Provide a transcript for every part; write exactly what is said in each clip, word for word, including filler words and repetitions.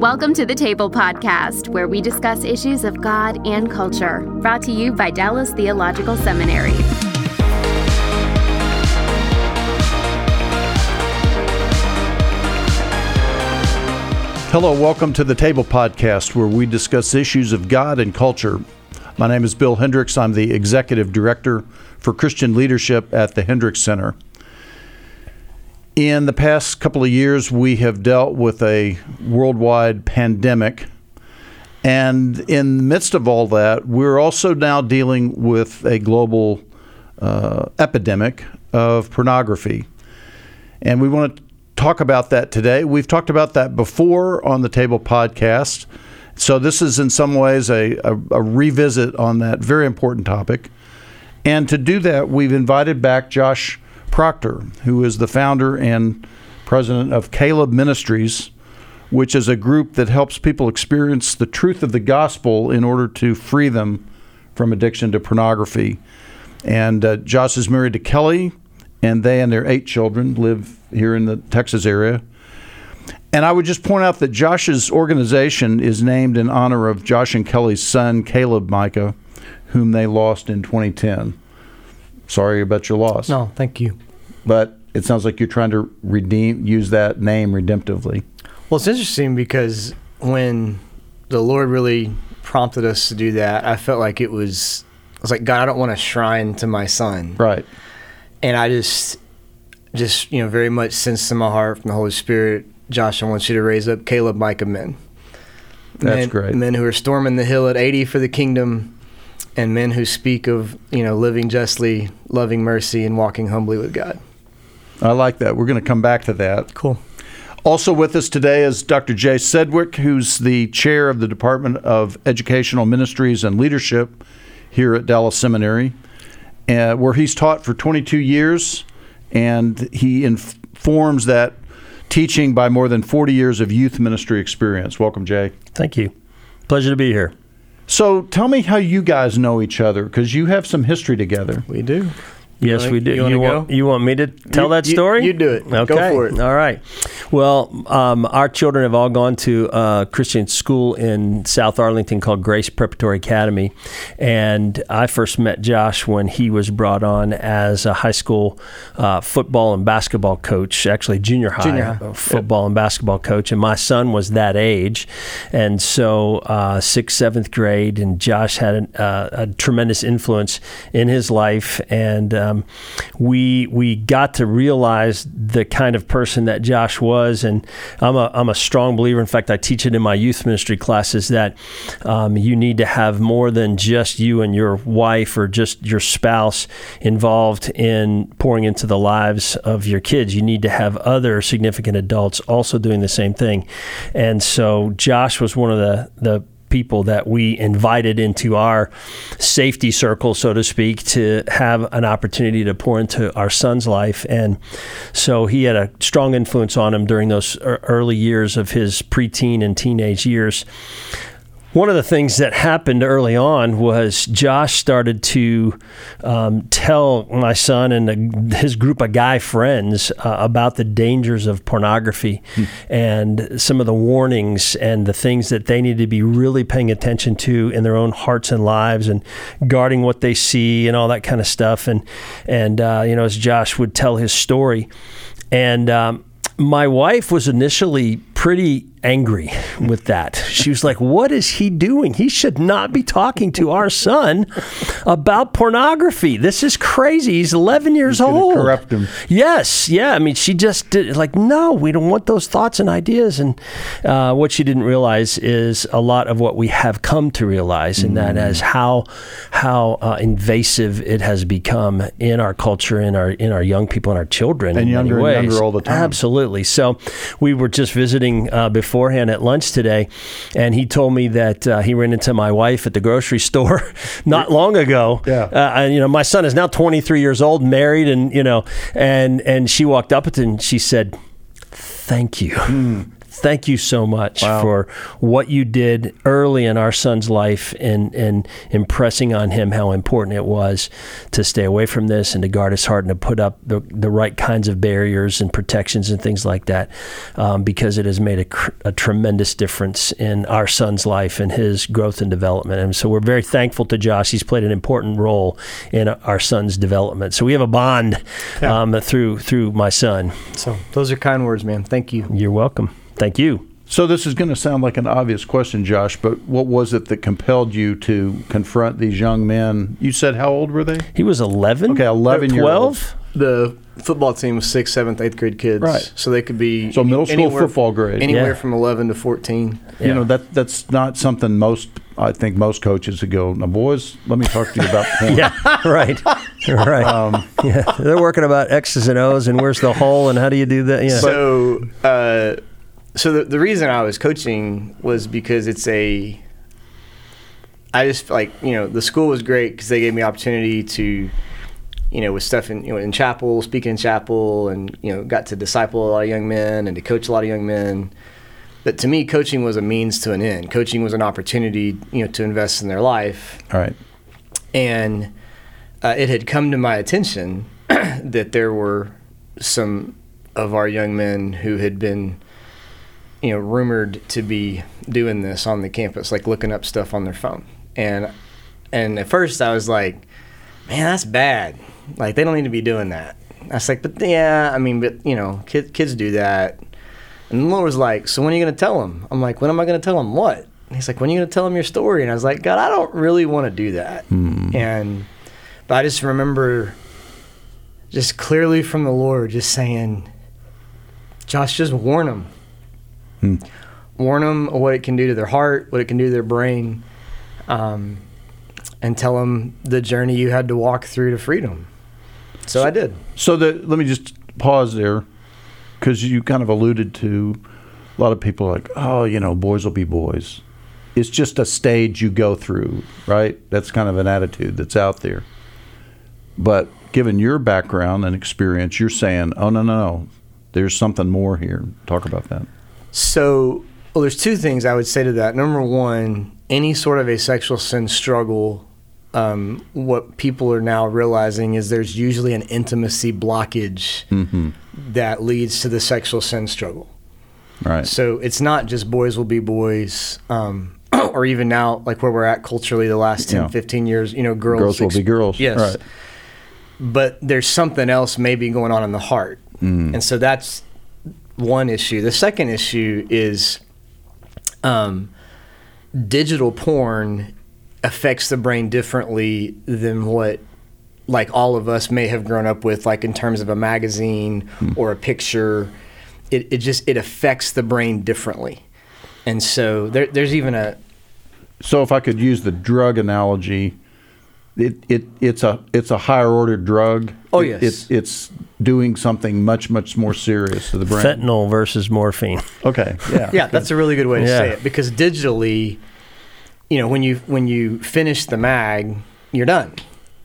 Welcome to the Table Podcast, where we discuss issues of God and culture, brought to you by Dallas Theological Seminary. Hello, welcome to the Table Podcast, where we discuss issues of God and culture. My name is Bill Hendricks. I'm the Executive Director for Christian Leadership at the Hendricks Center. In the past couple of years, we have dealt with a worldwide pandemic. And in the midst of all that, we're also now dealing with a global uh, epidemic of pornography. And we want to talk about that today. We've talked about that before on the Table Podcast. So this is in some ways a, a, a revisit on that very important topic. And to do that, we've invited back Josh Proctor, who is the founder and president of Caleb Ministries, which is a group that helps people experience the truth of the gospel in order to free them from addiction to pornography. And uh, Josh is married to Kelly, and they and their eight children live here in the Texas area. And I would just point out that Josh's organization is named in honor of Josh and Kelly's son, Caleb Micah, whom they lost in twenty ten. Sorry about your loss. No, thank you. But it sounds like you're trying to redeem, use that name redemptively. Well, it's interesting because when the Lord really prompted us to do that, I felt like it was, I was like, God, I don't want a shrine to my son. Right. And I just, just, you know, very much sensed in my heart from the Holy Spirit, Josh, I want you to raise up Caleb Micah men. That's men, great. Men who are storming the hill at eighty for the kingdom, and men who speak of, you know, living justly, loving mercy, and walking humbly with God. I like that. We're going to come back to that. Cool. Also with us today is Doctor Jay Sedgwick, who's the chair of the Department of Educational Ministries and Leadership here at Dallas Seminary, uh, where he's taught for twenty-two years, and he informs that teaching by more than forty years of youth ministry experience. Welcome, Jay. Thank you. Pleasure to be here. So tell me how you guys know each other, because you have some history together. We do. Yes, wanna, we do. You, you want want you want me to tell you, that you, story? You do it. Okay. Go for it. All right. Well, um, our children have all gone to a Christian school in South Arlington called Grace Preparatory Academy, and I first met Josh when he was brought on as a high school uh, football and basketball coach, actually junior high, junior high. football yep. and basketball coach, and my son was that age, and so uh, sixth, seventh grade, and Josh had an, uh, a tremendous influence in his life, and um, we We we got to realize the kind of person that Josh was, and I'm a I'm a strong believer. In fact, I teach it in my youth ministry classes that um, you need to have more than just you and your wife or just your spouse involved in pouring into the lives of your kids. You need to have other significant adults also doing the same thing. And so Josh was one of the the people that we invited into our safety circle, so to speak, to have an opportunity to pour into our son's life. And so he had a strong influence on him during those early years of his preteen and teenage years. One of the things that happened early on was Josh started to um, tell my son and the, his group of guy friends uh, about the dangers of pornography hmm. and some of the warnings and the things that they need to be really paying attention to in their own hearts and lives and guarding what they see and all that kind of stuff. And, and uh, you know, as Josh would tell his story. And um, my wife was initially pretty angry with that. She was like, what is he doing? He should not be talking to our son about pornography. This is crazy. He's eleven years He's old. Corrupt him. Yes. Yeah. I mean, she just did like, no, we don't want those thoughts and ideas. And uh, what she didn't realize is a lot of what we have come to realize, and mm. that is how how uh, invasive it has become in our culture, in our in our young people, and our children, and in younger many ways. and younger all the time. Absolutely. So we were just visiting uh, before. beforehand at lunch today, and he told me that uh, he ran into my wife at the grocery store not long ago. Yeah. Uh, and, you know, my son is now twenty-three years old, married, and you know, and and she walked up to him and she said, "Thank you." Mm. thank you so much Wow. for what you did early in our son's life and, and impressing on him how important it was to stay away from this and to guard his heart and to put up the, the right kinds of barriers and protections and things like that, um, because it has made a, cr- a tremendous difference in our son's life and his growth and development. And so we're very thankful to Josh. He's played an important role in our son's development. So we have a bond Yeah. um, through through my son. So those are kind words, man. Thank you. You're welcome. Thank you. So this is going to sound like an obvious question, Josh, but what was it that compelled you to confront these young men? You said how old were they? He was eleven. Okay, eleven-year-olds. twelve. The football team was sixth, seventh, eighth grade kids. Right. So they could be So middle school anywhere- football grade. Anywhere Yeah. from eleven to fourteen. You Yeah. know, that that's not something most, I think most coaches would go, now boys, let me talk to you about porn. Yeah, right, right. Um, yeah, they're working about X's and O's and where's the hole and how do you do that? Yeah, So, uh, so the, the reason I was coaching was because it's a, I just like, you know, the school was great because they gave me opportunity to, you know, with stuff in, you know, in chapel, speaking in chapel, and, you know, got to disciple a lot of young men and to coach a lot of young men. But to me, coaching was a means to an end. Coaching was an opportunity, you know, to invest in their life. all right. And uh, it had come to my attention that there were some of our young men who had been, you know, rumored to be doing this on the campus, like looking up stuff on their phone. And and at first I was like, man, that's bad. Like, they don't need to be doing that. I was like, but yeah, I mean, but, you know, kids, kids do that. And the Lord was like, so when are you going to tell them? I'm like, when am I going to tell them what? And he's like, when are you going to tell them your story? And I was like, God, I don't really want to do that. Hmm. And, but I just remember just clearly from the Lord just saying, Josh, just warn them. Hmm. Warn them of what it can do to their heart, what it can do to their brain, um, and tell them the journey you had to walk through to freedom. So, so I did. So the, let me just pause there, because you kind of alluded to a lot of people like, oh, you know, boys will be boys. It's just a stage you go through, right? That's kind of an attitude that's out there. But given your background and experience, you're saying, oh, no, no, no, there's something more here. Talk about that. So, well, there's two things I would say to that. Number one, any sort of a sexual sin struggle, um, what people are now realizing is there's usually an intimacy blockage Mm-hmm. that leads to the sexual sin struggle. Right. So it's not just boys will be boys, um, or even now, like where we're at culturally the last ten, Yeah. fifteen years, you know, girls. Girls will ex- be girls. Yes. Right. But there's something else maybe going on in the heart. Mm. And so that's one issue. The second issue is um, digital porn affects the brain differently than what like all of us may have grown up with, like in terms of a magazine Mm. or a picture. It, it just, it affects the brain differently. And so there, there's even a, So if I could use the drug analogy, it, it it's a it's a higher order drug. Oh, It- yes. It's it's doing something much much more serious to the brain. Fentanyl versus morphine. Okay. Yeah. yeah, that's a really good way to Yeah. say it, because digitally, you know, when you when you finish the mag, you're done.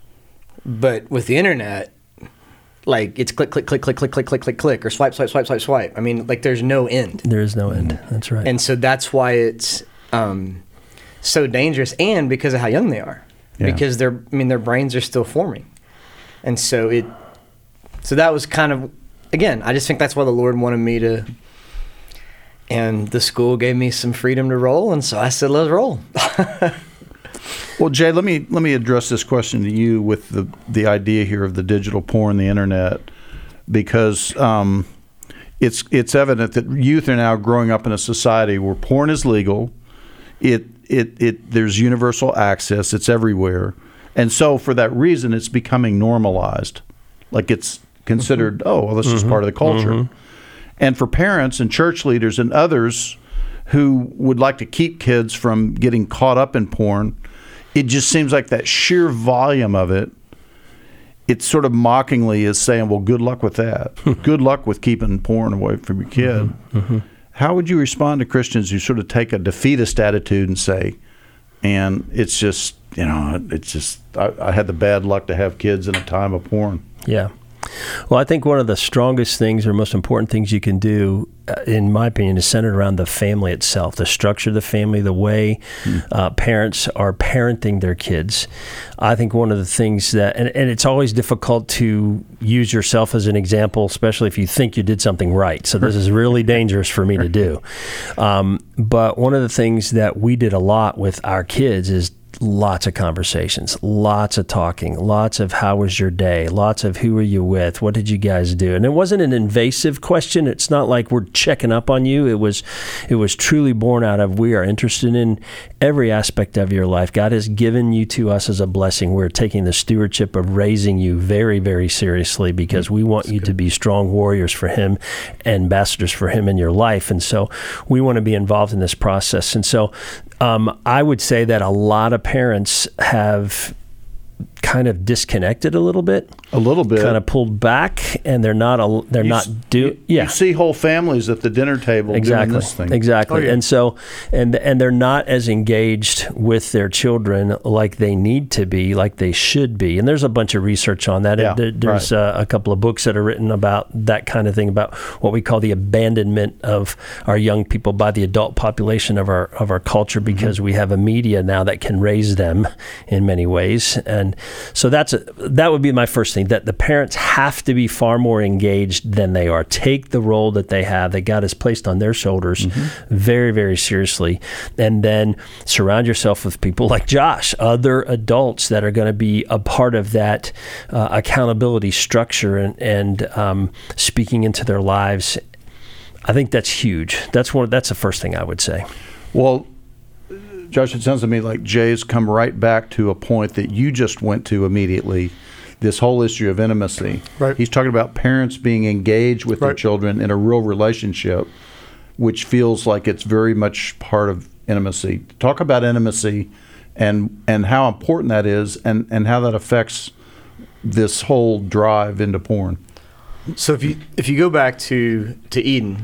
But with the internet, like it's click click click click click click click click click or swipe swipe swipe swipe swipe. I mean, like there's no end. There is no end. That's right. And so that's why it's um, so dangerous, and because of how young they are, Yeah. because they're, I mean, their brains are still forming, and so it, so that was kind of, again, I just think that's why the Lord wanted me to, and the school gave me some freedom to roll, and so I said, let's roll. Well, Jay, let me let me address this question to you with the the idea here of the digital porn, the internet, because um, it's it's evident that youth are now growing up in a society where porn is legal. It it it there's universal access. It's everywhere, and so for that reason, it's becoming normalized. Like it's considered, oh, well, this is part of the culture. And for parents and church leaders and others who would like to keep kids from getting caught up in porn, it just seems like that sheer volume of it, it sort of mockingly is saying, well, good luck with that. Good luck with keeping porn away from your kid. Mm-hmm. Mm-hmm. How would you respond to Christians who sort of take a defeatist attitude and say, and it's just, you know, it's just, I, I had the bad luck to have kids in a time of porn. Yeah. Well, I think one of the strongest things or most important things you can do, uh, in my opinion, is centered around the family itself, the structure of the family, the way mm. uh, parents are parenting their kids. I think one of the things that, and, and it's always difficult to use yourself as an example, especially if you think you did something right. So this is really dangerous for me to do. Um, but one of the things that we did a lot with our kids is lots of conversations, lots of talking, lots of how was your day, lots of who were you with, what did you guys do? And it wasn't an invasive question. It's not like we're checking up on you. It was it was truly born out of, we are interested in every aspect of your life. God has given you to us as a blessing. We're taking the stewardship of raising you very, very seriously because we want That's you good. to be strong warriors for Him, ambassadors for Him in your life. And so we want to be involved in this process. And so Um, I would say that a lot of parents have kind of disconnected a little bit, a little bit, kind of pulled back, and they're not a, they're you not do you, yeah. You see whole families at the dinner table exactly. doing this thing. Exactly, oh, yeah. and so and and they're not as engaged with their children like they need to be, like they should be. And there's a bunch of research on that. Yeah, there, there's right. a, a couple of books that are written about that kind of thing, about what we call the abandonment of our young people by the adult population of our of our culture, because mm-hmm. we have a media now that can raise them in many ways. And so that's a, that would be my first thing, that the parents have to be far more engaged than they are. Take the role that they have, that God has placed on their shoulders mm-hmm. very, very seriously. And then surround yourself with people like Josh, other adults that are going to be a part of that uh, accountability structure and, and um, speaking into their lives. I think that's huge. That's one. That's the first thing I would say. Well, Josh, it sounds to me like Jay's come right back to a point that you just went to immediately, this whole issue of intimacy. Right. He's talking about parents being engaged with right. their children in a real relationship, which feels like it's very much part of intimacy. Talk about intimacy and and how important that is, and, and how that affects this whole drive into porn. So if you if you go back to, to Eden,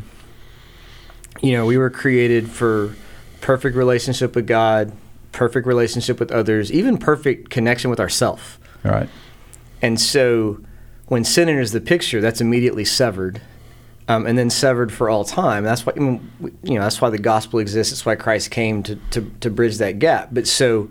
you know, we were created for perfect relationship with God, perfect relationship with others, even perfect connection with ourselves. All right. And so when sin enters the picture, that's immediately severed, um, and then severed for all time. That's why, I mean, you know, that's why the gospel exists. That's why Christ came to, to, to bridge that gap. But so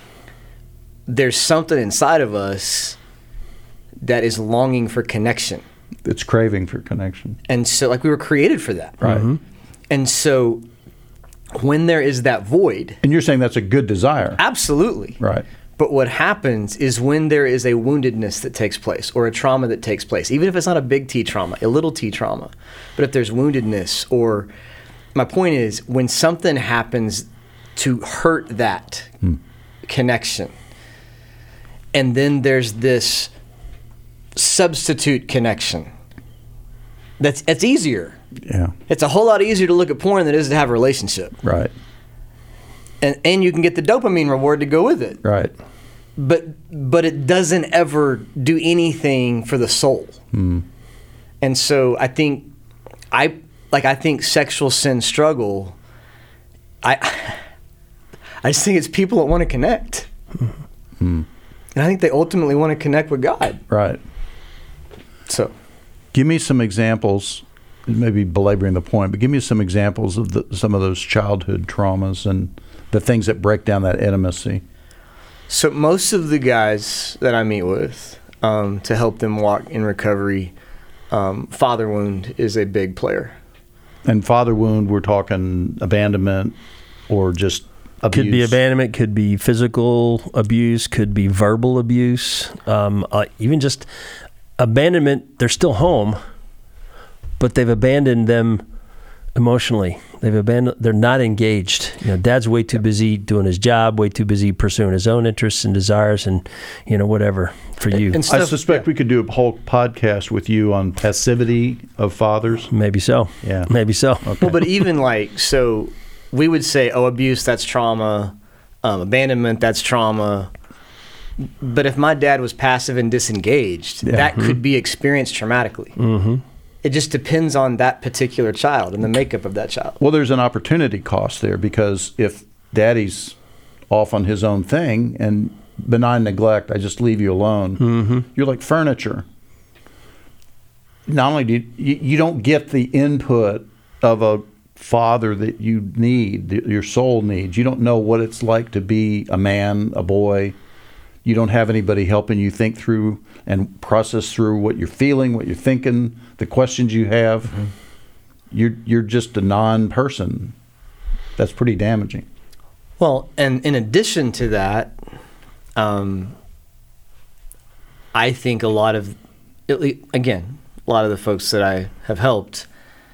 there's something inside of us that is longing for connection. It's craving for connection. And so, like, we were created for that. Right. Mm-hmm. And so when there is that void. And you're saying that's a good desire. Absolutely. Right. But what happens is when there is a woundedness that takes place or a trauma that takes place, even if it's not a big T trauma, a little T trauma, but if there's woundedness, or my point is when something happens to hurt that hmm. connection, and then there's this substitute connection, that's it's easier. Yeah. It's a whole lot easier to look at porn than it is to have a relationship. Right. And and you can get the dopamine reward to go with it. Right. But but it doesn't ever do anything for the soul. Mm. And so I think I like I think sexual sin struggle, I I just think it's people that want to connect. Mm. And I think they ultimately want to connect with God. Right. So give me some examples, maybe belaboring the point, but give me some examples of the, some of those childhood traumas and the things that break down that intimacy. So most of the guys that I meet with, um, to help them walk in recovery, um, father wound is a big player. And father wound, we're talking abandonment or just abuse. Could be abandonment, could be physical abuse, could be verbal abuse, um, uh, even just abandonment. They're still home, but they've abandoned them emotionally. They've abandoned. They're not engaged. You know, dad's way too busy doing his job, way too busy pursuing his own interests and desires, and you know, whatever for you. And stuff, I suspect yeah. we could do a whole podcast with you on passivity of fathers. Maybe so. Yeah, maybe so. Okay. Well, but even like so, we would say, oh, abuse, that's trauma. Um, abandonment, that's trauma. But if my dad was passive and disengaged, yeah. that mm-hmm. could be experienced traumatically. Mm-hmm. It just depends on that particular child and the makeup of that child. Well, there's an opportunity cost there, because if daddy's off on his own thing and benign neglect, I just leave you alone, mm-hmm. you're like furniture. not only do you, you, you don't get the input of a father that you need, that your soul needs. You don't know what it's like to be a man, a boy. You don't have anybody helping you think through and process through what you're feeling, what you're thinking, the questions you have. Mm-hmm. You're you're just a non-person. That's pretty damaging. Well, and in addition to that, um, I think a lot of, again, a lot of the folks that I have helped,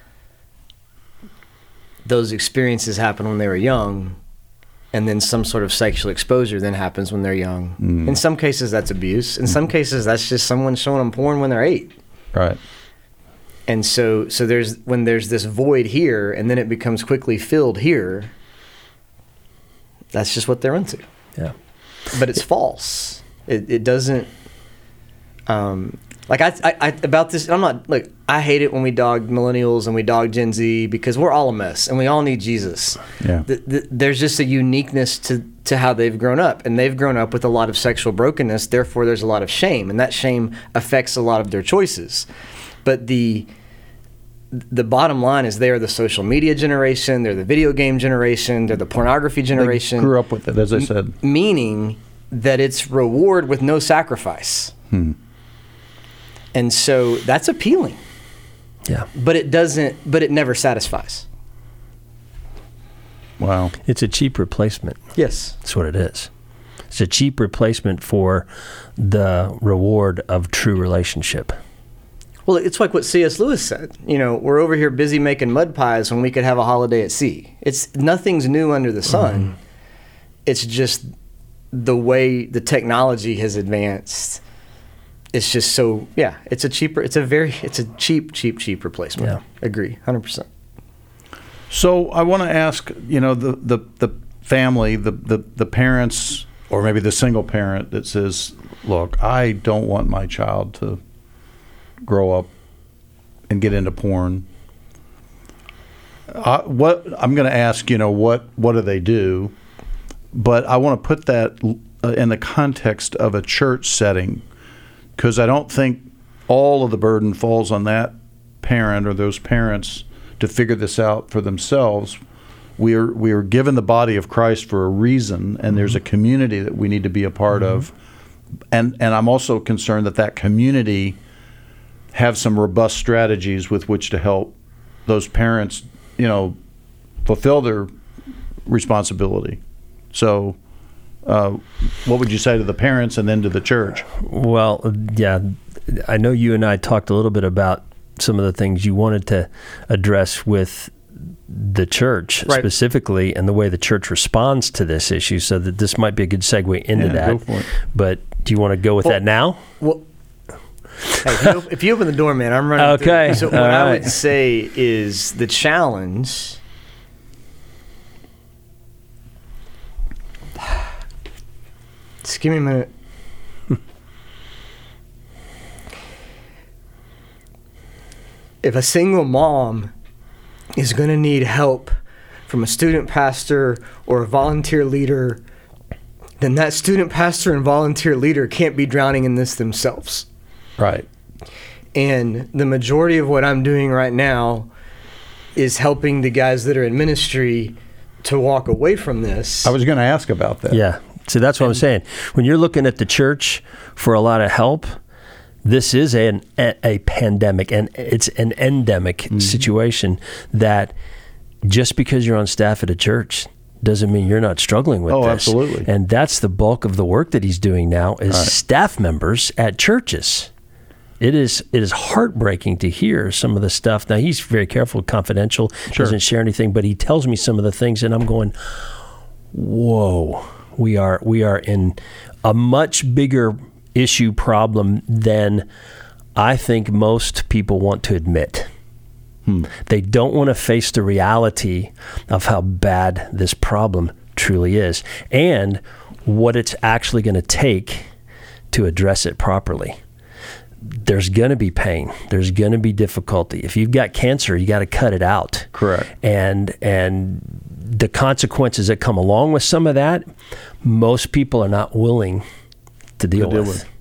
those experiences happen when they were young, and then some sort of sexual exposure then happens when they're young. Mm. In some cases, that's abuse. In mm. some cases, that's just someone showing them porn when they're eight. Right. And so, so there's when there's this void here, and then it becomes quickly filled here. That's just what they're into. Yeah. But it's false. It it doesn't. Um, like I, I, I about this. I'm not like I hate it when we dog millennials and we dog Gen Z because we're all a mess and we all need Jesus. Yeah. The, the, there's just a uniqueness to to how they've grown up, and they've grown up with a lot of sexual brokenness. Therefore, there's a lot of shame, and that shame affects a lot of their choices. But the the bottom line is they are the social media generation, they're the video game generation, they're the pornography generation. They grew up with it, as I said. M- meaning that it's reward with no sacrifice. Hmm. And so that's appealing. Yeah. But it doesn't, but it never satisfies. Wow. It's a cheap replacement. Yes. That's what it is. It's a cheap replacement for the reward of true relationship. Well, it's like what C S Lewis said. You know, we're over here busy making mud pies when we could have a holiday at sea. It's nothing's new under the sun. Mm-hmm. It's just the way the technology has advanced. It's just so, yeah, it's a cheaper, it's a very, it's a cheap, cheap, cheap replacement. Yeah. Agree, one hundred percent. So I want to ask, you know, the, the, the family, the, the, the parents, or maybe the single parent that says, look, I don't want my child to grow up and get into porn. Uh, what I'm going to ask, you know, what, what do they do? But I want to put that in the context of a church setting, because I don't think all of the burden falls on that parent or those parents to figure this out for themselves. We are we are given the body of Christ for a reason, and mm-hmm. there's a community that we need to be a part mm-hmm. of. And and I'm also concerned that that community have some robust strategies with which to help those parents, you know, fulfill their responsibility. So uh, what would you say to the parents and then to the church? Well, yeah, I know you and I talked a little bit about some of the things you wanted to address with the church right. specifically, and the way the church responds to this issue, so that this might be a good segue into yeah, that. Go for it. But do you want to go with well, that now? Well, hey, if, you, if you open the door, man, I'm running. Okay. Through. So All what right. I would say is the challenge. Just give me a minute. If a single mom is going to need help from a student pastor or a volunteer leader, then that student pastor and volunteer leader can't be drowning in this themselves. Right. And the majority of what I'm doing right now is helping the guys that are in ministry to walk away from this. I was going to ask about that. Yeah. So that's what and, I'm saying. When you're looking at the church for a lot of help, this is an, a, a pandemic, and it's an endemic mm-hmm. situation that just because you're on staff at a church doesn't mean you're not struggling with oh, this. Oh, absolutely. And that's the bulk of the work that he's doing now is right. staff members at churches. It is it is heartbreaking to hear some of the stuff. Now, he's very careful, confidential, sure. doesn't share anything, but he tells me some of the things, and I'm going, whoa, we are we are in a much bigger issue problem than I think most people want to admit. Hmm. They don't want to face the reality of how bad this problem truly is and what it's actually going to take to address it properly. There's going to be pain. There's going to be difficulty. If you've got cancer, you got to cut it out. Correct. And and the consequences that come along with some of that, most people are not willing to deal, to deal with. with.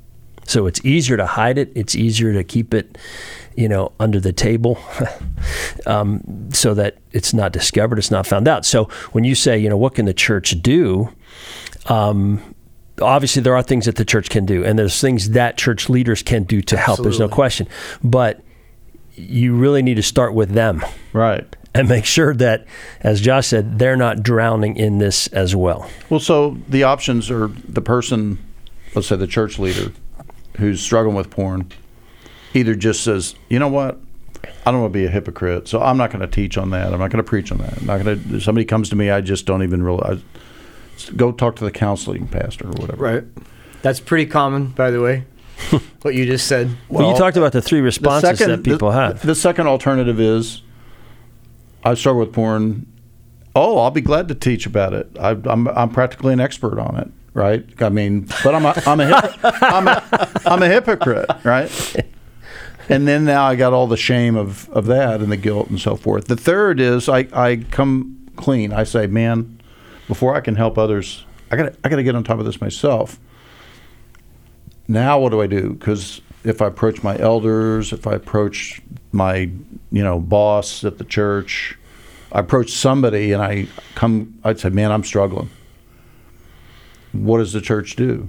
So it's easier to hide it. It's easier to keep it, you know, under the table, um, so that it's not discovered, it's not found out. So when you say, you know, what can the church do? Um, obviously, there are things that the church can do, and there's things that church leaders can do to help. Absolutely. There's no question. But you really need to start with them. Right. And make sure that, as Josh said, they're not drowning in this as well. Well, so the options are the person, let's say the church leader, who's struggling with porn, either just says, you know what, I don't want to be a hypocrite, so I'm not going to teach on that. I'm not going to preach on that. I'm not going to. If somebody comes to me, I just don't even realize. Go talk to the counseling pastor or whatever. Right. That's pretty common, by the way, what you just said. Well, well you talked about the three responses the second, that people the, have. The second alternative is, I struggle with porn. Oh, I'll be glad to teach about it. I, I'm I'm practically an expert on it, right? I mean, but I'm a I'm a I'm a, I'm a hypocrite, right? And then now I got all the shame of, of that and the guilt and so forth. The third is I, I come clean. I say, man, before I can help others, I got I got to get on top of this myself. Now what do I do? Because if I approach my elders, if I approach my you know boss at the church, I approach somebody and I come, I'd say, man, I'm struggling. What does the church do?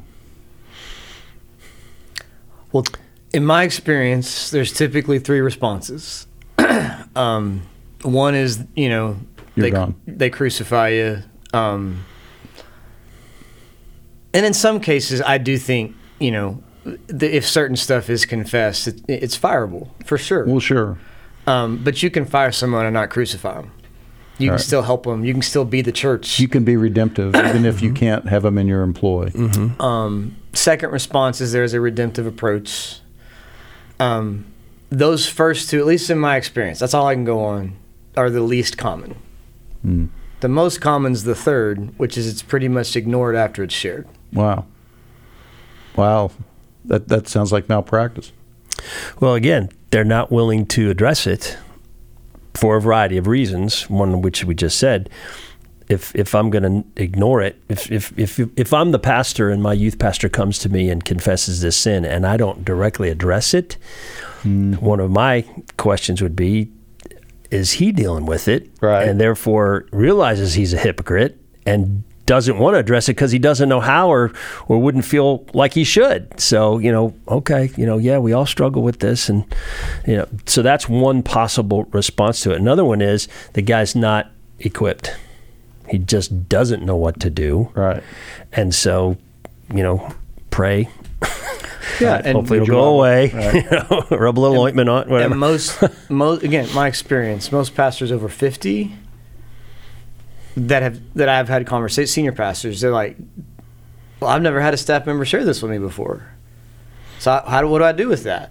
Well, in my experience, there's typically three responses. um, one is, you know, You're they gone. they crucify you. Um, and in some cases, I do think, you know, the, if certain stuff is confessed, it, it's fireable, for sure. Well, sure. Um, but you can fire someone and not crucify them. You All can right. still help them. You can still be the church. You can be redemptive even if you can't have them in your employ. Mm-hmm. Um, second response is there's a redemptive approach. Um, those first two, at least in my experience, that's all I can go on, are the least common. Mm. The most common is the third, which is it's pretty much ignored after it's shared. Wow. Wow. That that sounds like malpractice. Well, again, they're not willing to address it for a variety of reasons, one of which we just said. If if I'm going to ignore it, if, if if if I'm the pastor and my youth pastor comes to me and confesses this sin and I don't directly address it, mm. one of my questions would be, is he dealing with it? Right. And therefore realizes he's a hypocrite and doesn't want to address it because he doesn't know how or or wouldn't feel like he should. So, you know, okay, you know, yeah, we all struggle with this. And, you know, so that's one possible response to it. Another one is the guy's not equipped. He just doesn't know what to do. Right. And so, you know, pray. Yeah, and hopefully it'll go away. Right. You know, rub a little and, ointment on, whatever. And most, most, again, my experience, most pastors over fifty that have that I've had conversations, senior pastors, they're like, well, I've never had a staff member share this with me before. So how do, what do I do with that?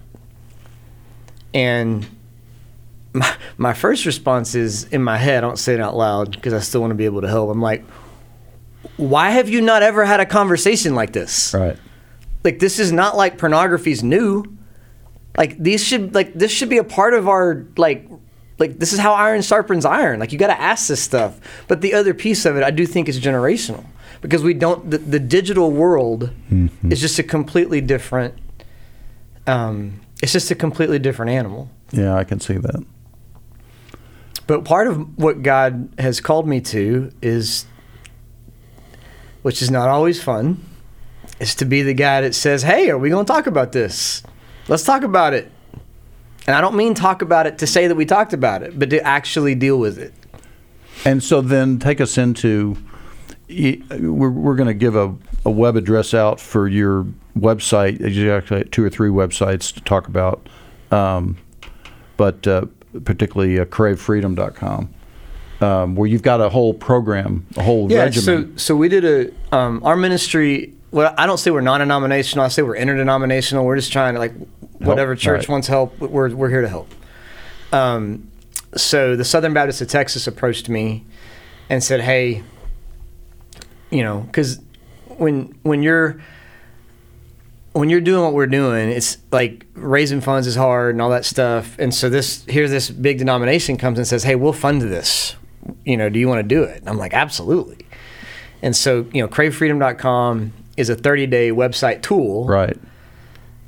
And my, my first response is, in my head, I don't say it out loud because I still want to be able to help. I'm like, why have you not ever had a conversation like this? Right. Like, this is not like pornography's new. Like, these should, like, this should be a part of our, like, like, this is how iron sharpens iron. Like, you got to ask this stuff. But the other piece of it, I do think is generational. Because we don't, the, the digital world mm-hmm. is just a completely different, um, it's just a completely different animal. Yeah, I can see that. But part of what God has called me to is, which is not always fun, is to be the guy that says, hey, are we going to talk about this? Let's talk about it. And I don't mean talk about it to say that we talked about it, but to actually deal with it. And so then take us into, we're, we're going to give a, a web address out for your website. You actually have two or three websites to talk about, um, but uh, particularly uh, crave freedom dot com, um, where you've got a whole program, a whole yeah, regimen. so so we did a, um, our ministry, well, I don't say we're non-denominational, I say we're interdenominational. We're just trying to, like, whatever help, church right. wants help, we're we're here to help. Um, so the Southern Baptist of Texas approached me and said, hey, you know, because when when you're when you're doing what we're doing, it's like raising funds is hard and all that stuff. And so this here's this big denomination comes and says, hey, we'll fund this. You know, do you want to do it? And I'm like, absolutely. And so, you know, crave freedom dot com is a thirty-day website tool. Right.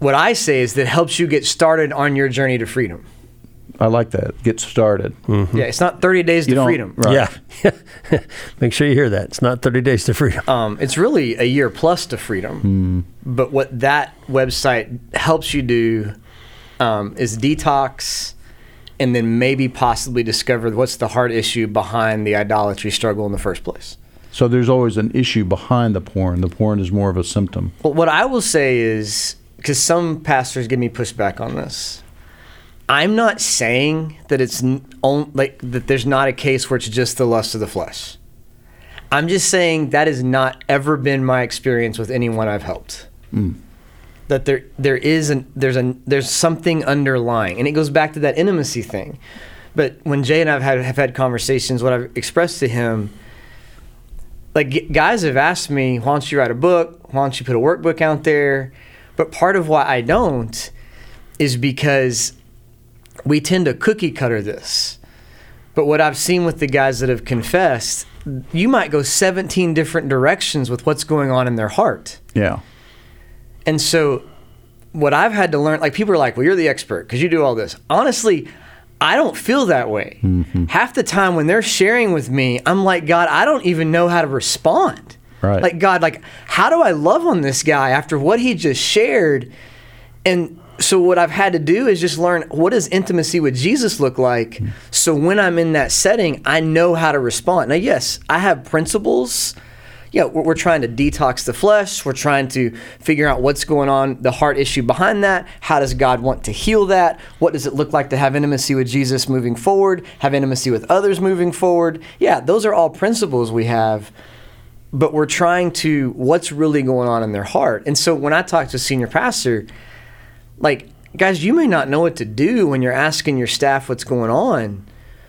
what I say is that helps you get started on your journey to freedom. I like that. Get started. Mm-hmm. Yeah, it's not thirty days You to don't- freedom. right. Yeah. Make sure you hear that. It's not thirty days to freedom. Um, it's really a year plus to freedom. But what that website helps you do um, is detox and then maybe possibly discover what's the heart issue behind the idolatry struggle in the first place. So there's always an issue behind the porn. The porn is more of a symptom. Well, what I will say is, because some pastors give me pushback on this, I'm not saying that it's n- on, like that there's not a case where it's just the lust of the flesh. I'm just saying that has not ever been my experience with anyone I've helped. Mm. That there there is an there's a there's something underlying, and it goes back to that intimacy thing. But when Jay and I have had, have had conversations, what I've expressed to him, like g- guys have asked me, why don't you write a book? Why don't you put a workbook out there? But part of why I don't is because we tend to cookie cutter this. But what I've seen with the guys that have confessed, you might go seventeen different directions with what's going on in their heart. Yeah. And so what I've had to learn, like people are like, well, you're the expert because you do all this. Honestly, I don't feel that way. Mm-hmm. Half the time when they're sharing with me, I'm like, God, I don't even know how to respond. Right. Like, God, like, how do I love on this guy after what he just shared? And so what I've had to do is just learn, what does intimacy with Jesus look like? Mm-hmm. So when I'm in that setting, I know how to respond. Now, yes, I have principles. Yeah, we're, we're trying to detox the flesh. We're trying to figure out what's going on, the heart issue behind that. How does God want to heal that? What does it look like to have intimacy with Jesus moving forward? Have intimacy with others moving forward? Yeah, those are all principles we have. But we're trying to, what's really going on in their heart? And so when I talk to a senior pastor, like, guys, you may not know what to do when you're asking your staff what's going on,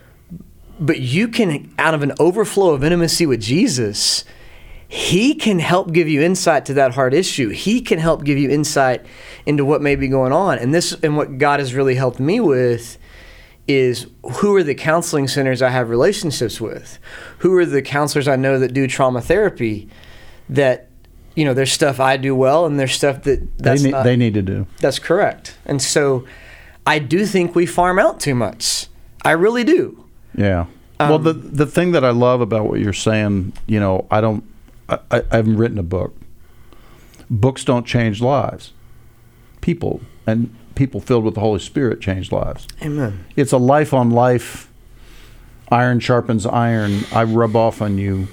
but you can, out of an overflow of intimacy with Jesus, he can help give you insight to that heart issue. He can help give you insight into what may be going on. And this, and what God has really helped me with is, who are the counseling centers I have relationships with? Who are the counselors I know that do trauma therapy? That, you know, there's stuff I do well, and there's stuff that that's they, need, not, they need to do. That's correct. And so I do think we farm out too much. I really do. Yeah. Um, well, the the thing that I love about what you're saying, you know, I don't, I, I haven't written a book. Books don't change lives. People and people filled with the Holy Spirit change lives. Amen. It's a life on life. Iron sharpens iron. I rub off on you,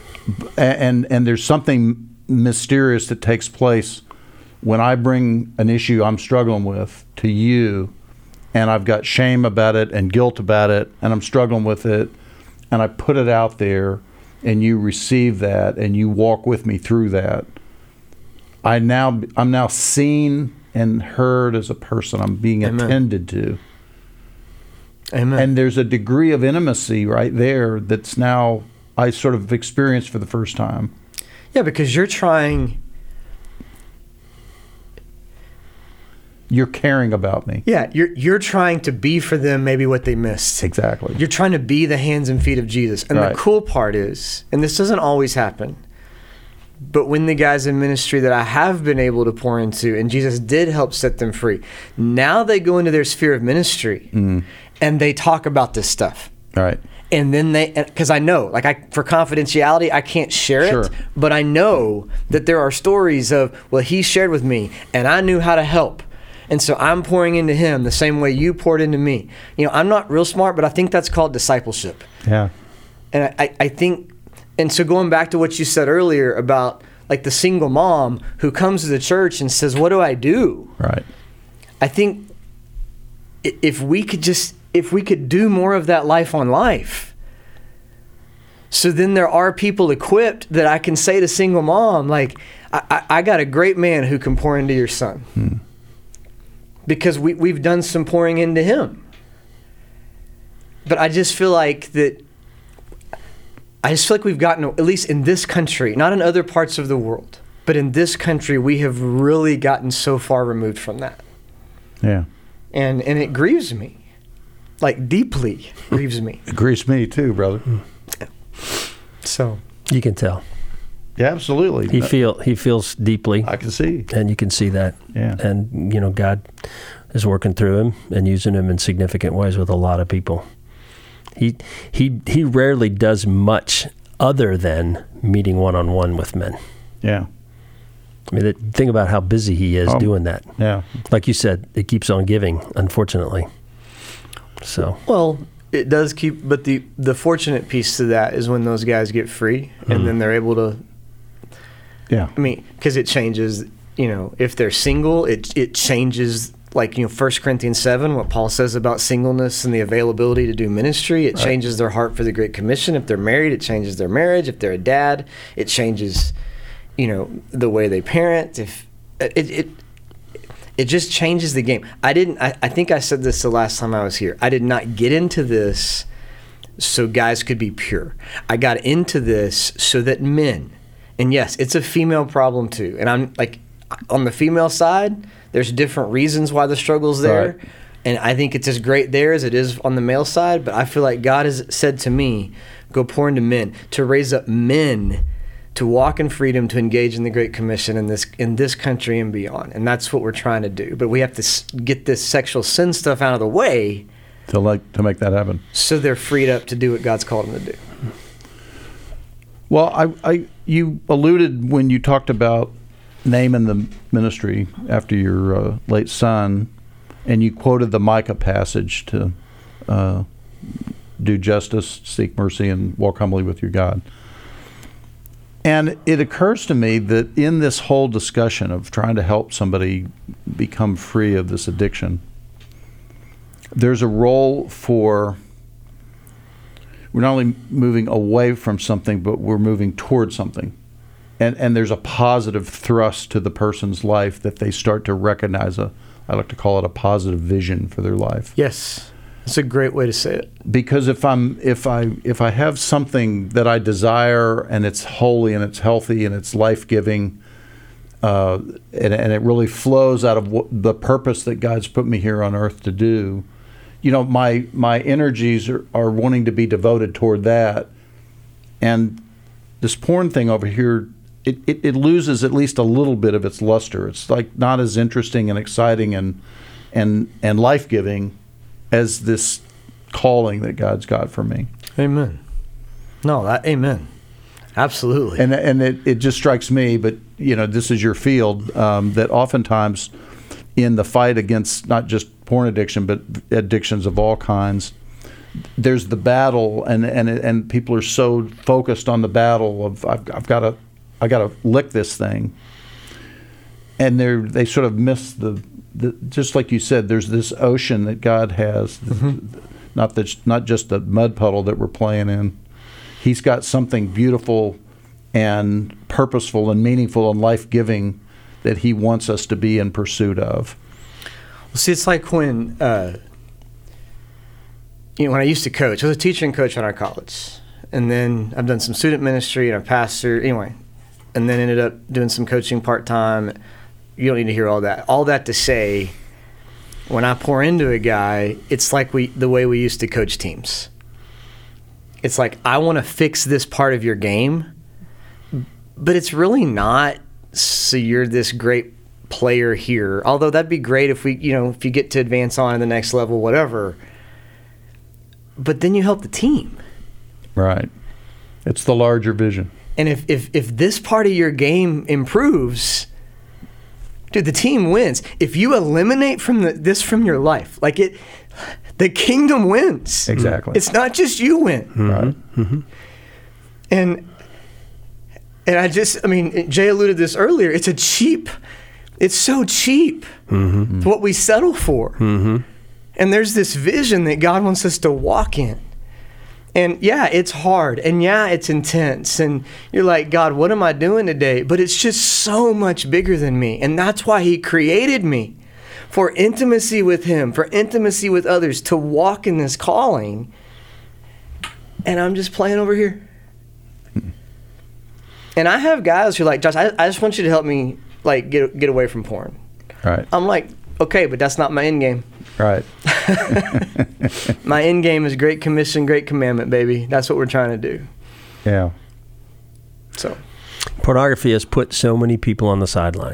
and and there's something mysterious that takes place when I bring an issue I'm struggling with to you, and I've got shame about it and guilt about it, and I'm struggling with it, and I put it out there, and you receive that, and you walk with me through that. I now I'm now seen and heard as a person. I'm being Amen. attended to. Amen. And there's a degree of intimacy right there that's now I sort of experienced for the first time. Yeah, because you're trying. You're caring about me. Yeah, you're you're trying to be for them maybe what they missed. Exactly. You're trying to be the hands and feet of Jesus. And Right. the cool part is, and this doesn't always happen, but when the guys in ministry that I have been able to pour into, and Jesus did help set them free, now they go into their sphere of ministry Mm. and they talk about this stuff. Right. And then they, because I know, like I, for confidentiality, I can't share Sure. it, but I know that there are stories of, well, he shared with me and I knew how to help. And so I'm pouring into him the same way you poured into me. You know, I'm not real smart, but I think that's called discipleship. Yeah. And I, I think, and so going back to what you said earlier about like the single mom who comes to the church and says, what do I do? Right. I think i- if we could just, if we could do more of that life on life, so then there are people equipped that I can say to single mom, like, I, I, I got a great man who can pour into your son. Hmm. Because we, we've done some pouring into him. But I just feel like that, I just feel like we've gotten, at least in this country, not in other parts of the world, but in this country, we have really gotten so far removed from that. Yeah. And and it grieves me, like deeply grieves me. It grieves me too, brother. So You can tell. Yeah, absolutely. He feel he feels deeply. I can see. And you can see that. Yeah. And, you know, God is working through him and using him in significant ways with a lot of people. He he he rarely does much other than meeting one-on-one with men. Yeah. I mean, think about how busy he is um, doing that. Yeah. Like you said, it keeps on giving, unfortunately. So. Well, it does keep, but the, the fortunate piece to that is when those guys get free and mm-hmm. then they're able to. Yeah. I mean, because it changes, you know, if they're single, it it changes, like, you know, First Corinthians seven, what Paul says about singleness and the availability to do ministry. It right. changes their heart for the Great Commission. If they're married, it changes their marriage. If they're a dad, it changes, you know, the way they parent. If it it it just changes the game. I didn't. I, I think I said this the last time I was here. I did not get into this so guys could be pure. I got into this so that men, and yes, it's a female problem too. And I'm like, on the female side, there's different reasons why the struggle's there. Right. And I think it's as great there as it is on the male side. But I feel like God has said to me, go pour into men, to raise up men to walk in freedom, to engage in the Great Commission in this in this country and beyond. And that's what we're trying to do. But we have to get this sexual sin stuff out of the way to like to make that happen, so they're freed up to do what God's called them to do. Well, I, I you alluded when you talked about naming the ministry after your uh, late son, and you quoted the Micah passage to uh, do justice, seek mercy, and walk humbly with your God. And it occurs to me that in this whole discussion of trying to help somebody become free of this addiction, there's a role for, we're not only moving away from something, but we're moving toward something. And and there's a positive thrust to the person's life that they start to recognize a, I like to call it a positive vision for their life. Yes. That's a great way to say it. Because if I'm if I if I have something that I desire and it's holy and it's healthy and it's life-giving, uh, and, and it really flows out of what, the purpose that God's put me here on earth to do, you know, my my energies are, are wanting to be devoted toward that. And this porn thing over here, it, it, it loses at least a little bit of its luster. It's like not as interesting and exciting and and and life-giving as this calling that God's got for me. Amen. No, that, amen. Absolutely. And and it, it just strikes me, but you know, this is your field, um, that oftentimes in the fight against not just porn addiction, but addictions of all kinds, there's the battle, and and and people are so focused on the battle of I've, I've got to I got to lick this thing, and they they sort of miss the. The, just like you said, there's this ocean that God has, mm-hmm. not that, not just the mud puddle that we're playing in. He's got something beautiful and purposeful and meaningful and life-giving that he wants us to be in pursuit of. Well, see, it's like when, uh, you know, when I used to coach. I was a teacher and coach at our college. And then I've done some student ministry and a pastor, anyway. And then ended up doing some coaching part-time. You don't need to hear all that. All that to say, when I pour into a guy, it's like we the way we used to coach teams. It's like, I want to fix this part of your game, but it's really not so you're this great player here. Although that'd be great if we, you know, if you get to advance on in the next level, whatever. But then you help the team. Right. It's the larger vision. And if if, if this part of your game improves, dude, the team wins. If you eliminate from the, this from your life, like it, the kingdom wins. Exactly. It's not just you win. Mm-hmm. Right. Mm-hmm. And and I just, I mean, Jay alluded to this earlier. It's a cheap, it's so cheap mm-hmm. what we settle for. Mm-hmm. And there's this vision that God wants us to walk in. And yeah, it's hard, and yeah, it's intense, and you're like, God, what am I doing today? But it's just so much bigger than me, and that's why he created me, for intimacy with him, for intimacy with others, to walk in this calling, and I'm just playing over here. And I have guys who are like, Josh, I, I just want you to help me like get get away from porn. Right. I'm like, okay, but that's not my end game. Right. My end game is Great Commission, Great Commandment, baby. That's what we're trying to do. Yeah. So. Pornography has put so many people on the sideline.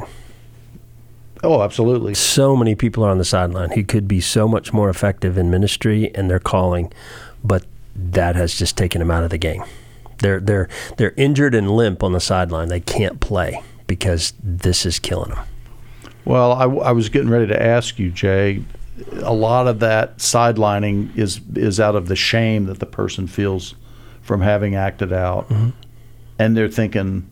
Oh, absolutely. So many people are on the sideline who could be so much more effective in ministry and their calling, but that has just taken them out of the game. They're they're they're injured and limp on the sideline. They can't play because this is killing them. Well, I, I was getting ready to ask you, Jay. A lot of that sidelining is is out of the shame that the person feels from having acted out, mm-hmm. and they're thinking,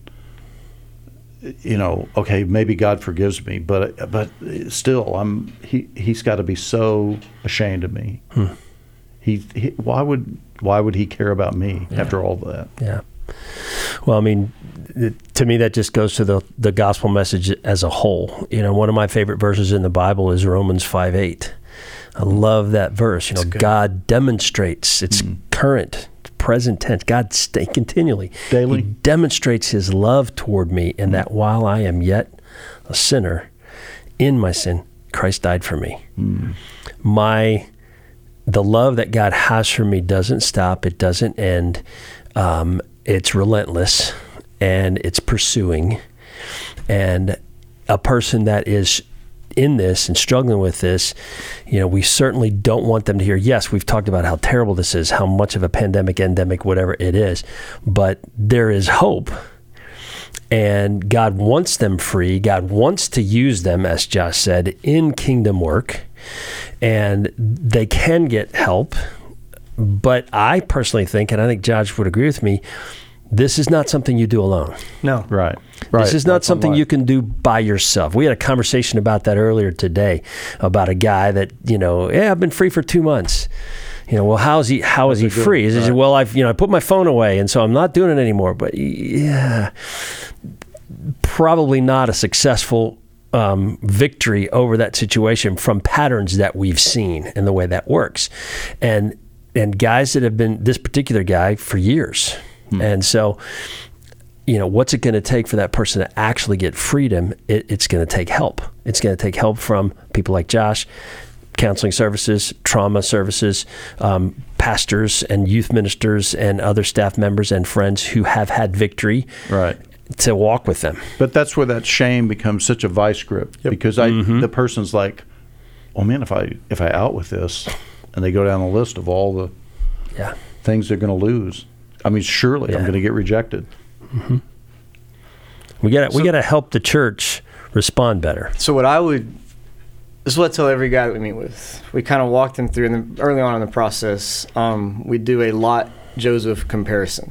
you know, okay, maybe God forgives me, but but still, I'm he he's got to be so ashamed of me. Hmm. He, he why would why would he care about me yeah. after all that? Yeah. Well, I mean, it, to me, that just goes to the the gospel message as a whole. You know, one of my favorite verses in the Bible is Romans five eight. I love that verse. You know, God demonstrates, it's mm. current, present tense. God stay continually. Daily. He demonstrates his love toward me in mm. that while I am yet a sinner, in my sin, Christ died for me. Mm. My the love that God has for me doesn't stop. It doesn't end. Um, it's relentless, and it's pursuing. And a person that is in this and struggling with this, you know, we certainly don't want them to hear, yes, we've talked about how terrible this is, how much of a pandemic, endemic, whatever it is, but there is hope. And God wants them free. God wants to use them, as Josh said, in kingdom work. And they can get help. But I personally think, and I think Josh would agree with me, this is not something you do alone. No. Right. Right. This is not That's something you can do by yourself. We had a conversation about that earlier today, about a guy that, you know, yeah, I've been free for two months. You know, well, how is he? How is he free? Is he, well, I've, you know, I put my phone away, and so I'm not doing it anymore. But yeah, probably not a successful um, victory over that situation from patterns that we've seen and the way that works, and and guys that have been this particular guy for years, hmm. and so. You know, what's it going to take for that person to actually get freedom? It, it's going to take help. It's going to take help from people like Josh, counseling services, trauma services, um, pastors and youth ministers and other staff members and friends who have had victory. Right. To walk with them. But that's where that shame becomes such a vice grip, yep. because I, mm-hmm. the person's like, oh man, if I if I out with this, and they go down the list of all the yeah. things they're going to lose. I mean, surely yeah. I'm going to get rejected. Mm-hmm. We got so, we got to help the church respond better. So what I would, this is what I tell every guy that we meet with. We kind of walk them through, and early on in the process, um, we do a Lot Joseph comparison,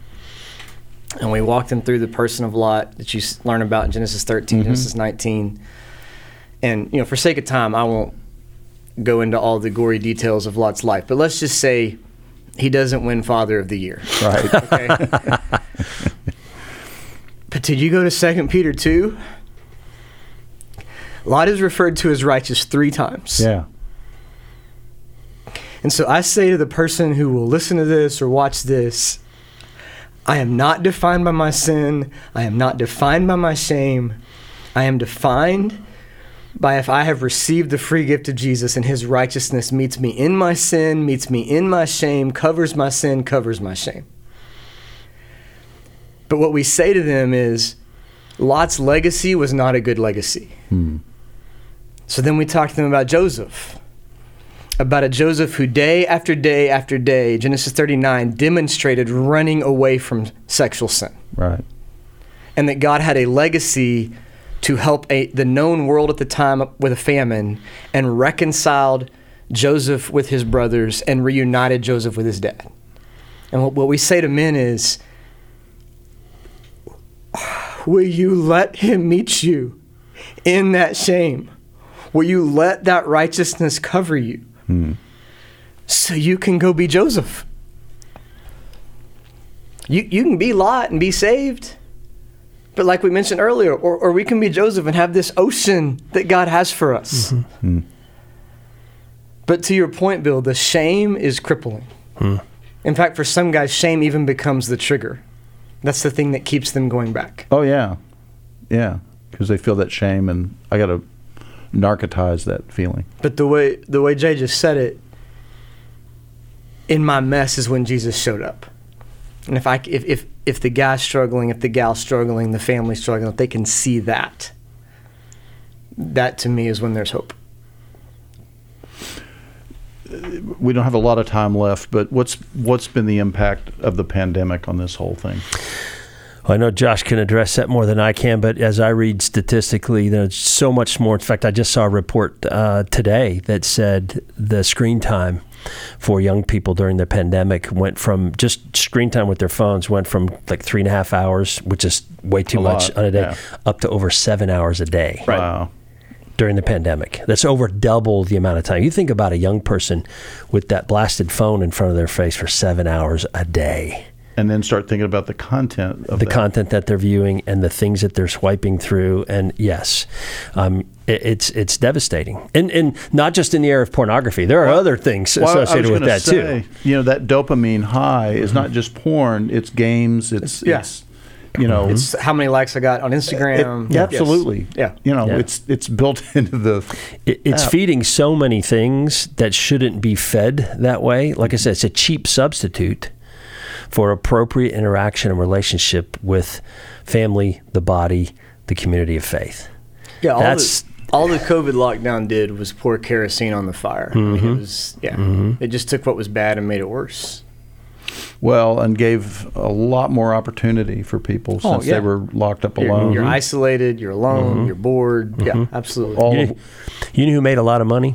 and we walk them through the person of Lot that you learn about in Genesis thirteen, mm-hmm. Genesis nineteen, and you know, for sake of time, I won't go into all the gory details of Lot's life, but let's just say he doesn't win Father of the Year. Right. Okay. But did you go to Second Peter two? Lot is referred to as righteous three times. Yeah. And so I say to the person who will listen to this or watch this, I am not defined by my sin. I am not defined by my shame. I am defined by if I have received the free gift of Jesus and his righteousness meets me in my sin, meets me in my shame, covers my sin, covers my shame. But what we say to them is, Lot's legacy was not a good legacy. Hmm. So then we talk to them about Joseph, about a Joseph who day after day after day, Genesis thirty-nine, demonstrated running away from sexual sin. Right. And that God had a legacy to help a, the known world at the time with a famine, and reconciled Joseph with his brothers and reunited Joseph with his dad. And what, what we say to men is, will you let him meet you in that shame? Will you let that righteousness cover you hmm. so you can go be Joseph? You you can be Lot and be saved. But like we mentioned earlier, or, or we can be Joseph and have this ocean that God has for us. Mm-hmm. But to your point, Bill, the shame is crippling. Mm. In fact, for some guys, shame even becomes the trigger. That's the thing that keeps them going back. Oh, yeah. Yeah, because they feel that shame, and I got to narcotize that feeling. But the way the way Jay just said it, in my mess is when Jesus showed up. And if I if if if the guy's struggling, if the gal's struggling, the family's struggling, if they can see that, that to me is when there's hope. We don't have a lot of time left, but what's what's been the impact of the pandemic on this whole thing? Well, I know Josh can address that more than I can, but as I read statistically, there's so much more. In fact, I just saw a report uh, today that said the screen time for young people during the pandemic went from just screen time with their phones went from like three and a half hours, which is way too A much lot, on a day, yeah. up to over seven hours a day. Right. Wow. During the pandemic. That's over double the amount of time. You think about a young person with that blasted phone in front of their face for seven hours a day. And then start thinking about the content of the that. content that they're viewing and the things that they're swiping through. And yes, um, it, it's it's devastating. And and not just in the area of pornography. There are Well, other things Well, I associated was with gonna that say, too. You know, that dopamine high is not just porn, it's games, it's, Yeah. it's you know, It's how many likes I got on Instagram. It- Yes. absolutely. Yeah. You know, Yeah. it's it's built into the It, it's app. feeding so many things that shouldn't be fed that way. Like I said, it's a cheap substitute for appropriate interaction and relationship with family, the body, the community of faith. Yeah, all That's- the, all the COVID lockdown did was pour kerosene on the fire. I mean, it was yeah. It just took what was bad and made it worse. well and gave a lot more opportunity for people Oh, since yeah. they were locked up You're, alone. you're isolated. You're alone. You're bored. Yeah, absolutely. All You of, know, you know who made a lot of money?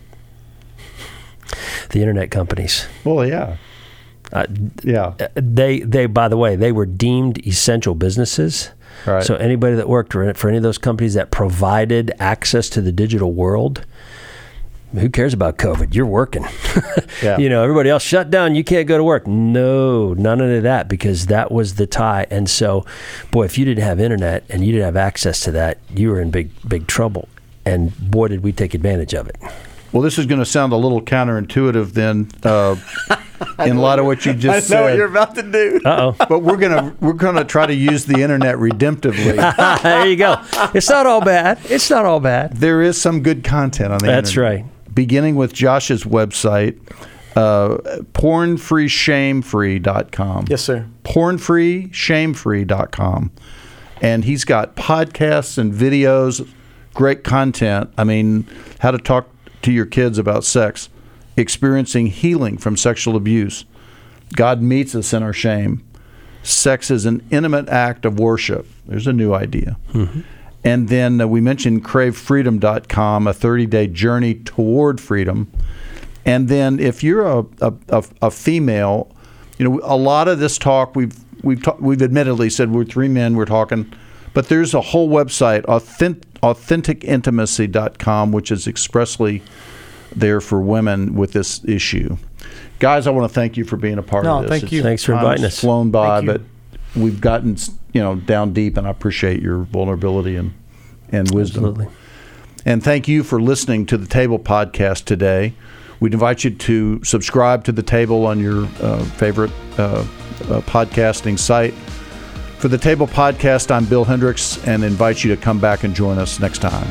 The internet companies. well, yeah, Uh, yeah, they, they, by the way, they were deemed essential businesses. right. So anybody that worked for, for any of those companies that provided access to the digital world, who cares about COVID? You're working. Yeah. You know, everybody else shut down. You can't go to work. No, none of that, because that was the tie. And so, boy, if you didn't have internet and you didn't have access to that, you were in big, big trouble. And boy, did we take advantage of it. Well, this is going to sound a little counterintuitive then, uh, in light of what you just I know said. what you're about to do. Uh-oh. But we're gonna we're gonna try to use the internet redemptively. There you go. It's not all bad. It's not all bad. There is some good content on the That's internet. right. Beginning with Josh's website, uh, porn free shame free dot com. Yes, sir. porn free shame free dot com. And he's got podcasts and videos, great content. I mean, how to talk to your kids about sex, experiencing healing from sexual abuse. God meets us in our shame. Sex is an intimate act of worship. There's a new idea. Mm-hmm. And then uh, we mentioned crave freedom dot com, a thirty-day journey toward freedom. And then if you're a, a, a, a female, you know, a lot of this talk, we've we've ta- we've admittedly said we're three men, we're talking, but there's a whole website, authentic, authentic intimacy dot com, which is expressly there for women with this issue. Guys, I want to thank you for being a part No, of this. thank It's- you. Thanks for time inviting has us. flown by, Thank you. but we've gotten, you know, down deep, and I appreciate your vulnerability and, and wisdom. Absolutely. And thank you for listening to the Table Podcast today. We'd invite you to subscribe to the Table on your uh, favorite uh, uh, podcasting site. For the Table Podcast, I'm Bill Hendricks, and invite you to come back and join us next time.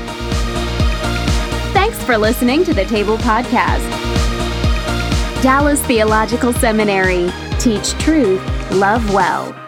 Thanks for listening to the Table Podcast. Dallas Theological Seminary. Teach truth, love well.